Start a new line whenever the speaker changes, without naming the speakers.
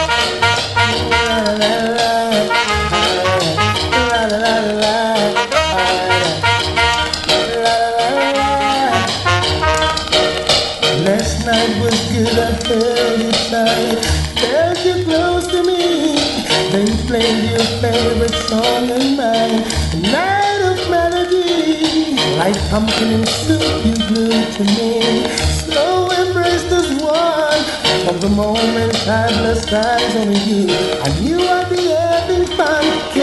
Last night was good, I held you tight, felt you close to me, then played your favorite song and mine, a night of melody, like pumpkin and soup you glued to me, so embraced as one, from the moment I blessed eyes on you, I knew I'd be having fun.